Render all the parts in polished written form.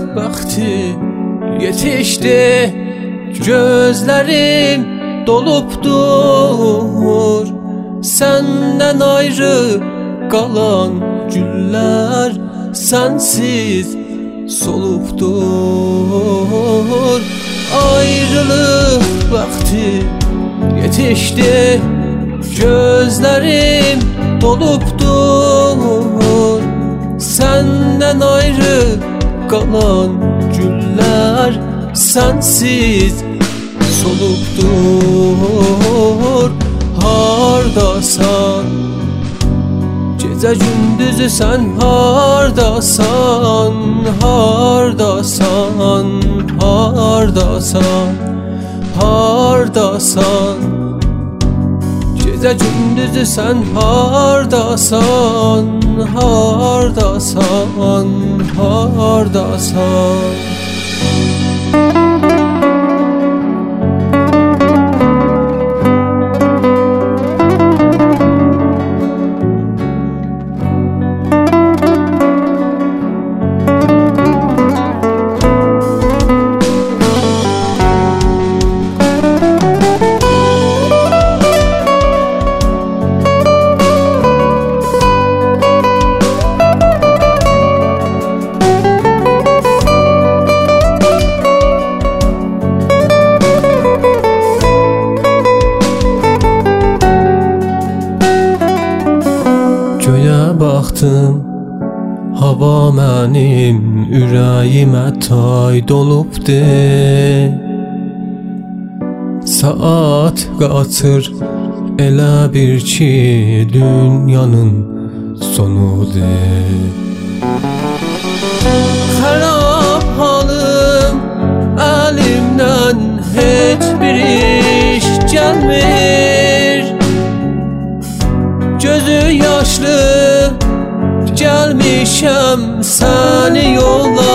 vakti yetişdi, gözlerim dolupdur. Senden ayrı kalan güller sensiz solupdur. Ayrılık vakti yetişti, gözlerim dolupdur. Senden ayrı kalan güller sensiz solupdur. Hardasan, gece gündüzü sen hardasan, hardasan, hardasan, hardasan. Gece gündüzü sen hardasan, hardasan, hardasan. Göyə baxdım, hava mənim ürəyimə tay dolubdu. Saat qaçır elə bir ki dünyanın sonudur. Xarab halım əlimdən heç bir iş gəlmir. Gözü yaşlı gelmişəm, səni yola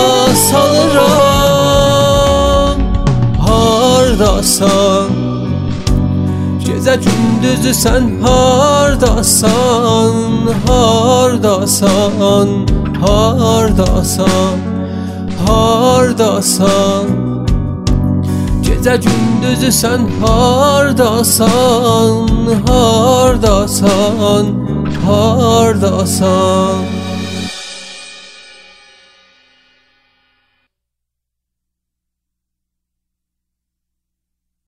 salıram. Hardasan, gecə gündüzü sən hardasan, hardasan, hardasan, hardasan. Gece gündüzü sen hardasan, hardasan, hardasan.